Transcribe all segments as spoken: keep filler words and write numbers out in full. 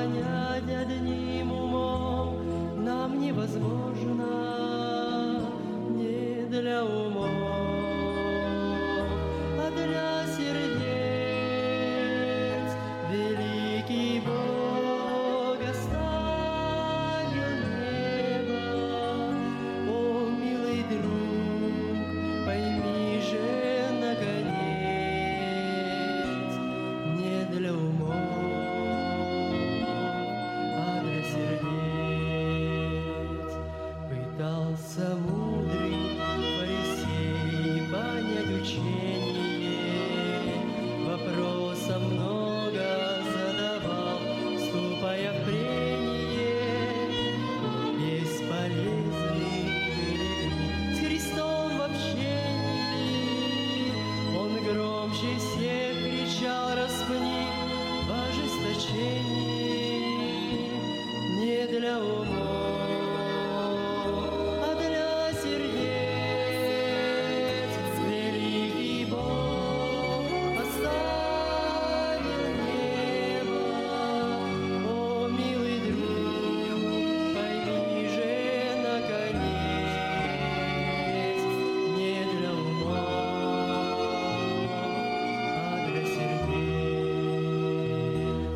понять одним умом нам невозможно, не для умов, а для сердец. Великий Бог оставил небо, о, милый друг, пойми же, наконец, не для умов, а для сердец. Пытался мудрый фарисей понять учение, вопросов много задавал, вступая в прение. Бесполезны были дни с Христом в общении. Он громче всех кричал: распни в ожесточении, не для умов, а для сердец. Великий Бог оставил небо, о, милый друг, пойми же, наконец, не для умов, а для сердец.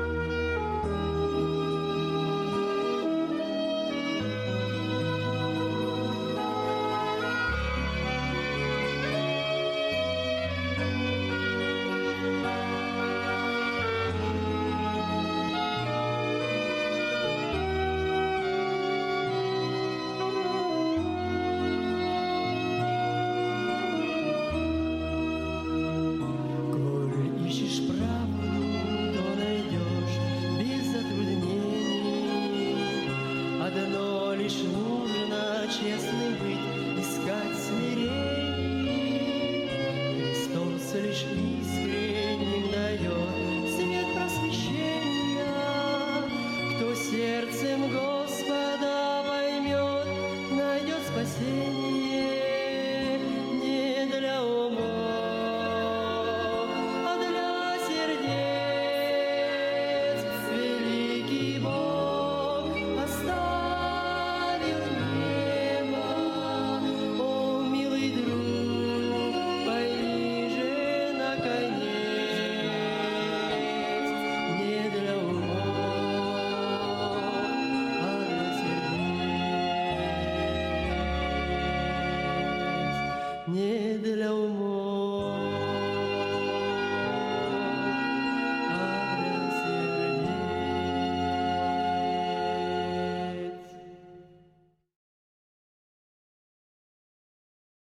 Коль ищешь правду, то найдешь без затруднений. Одно лишь нужно — честным быть, искать смирений. Христос лишь искренним дает свет просвещения. Кто сердцем Господа поймет, найдет спасение. Не для умов, а для сердец. Великий Бог оставил небо, о, милый друг, пойми же, наконец, не для умов, а для сердец. Не для умов,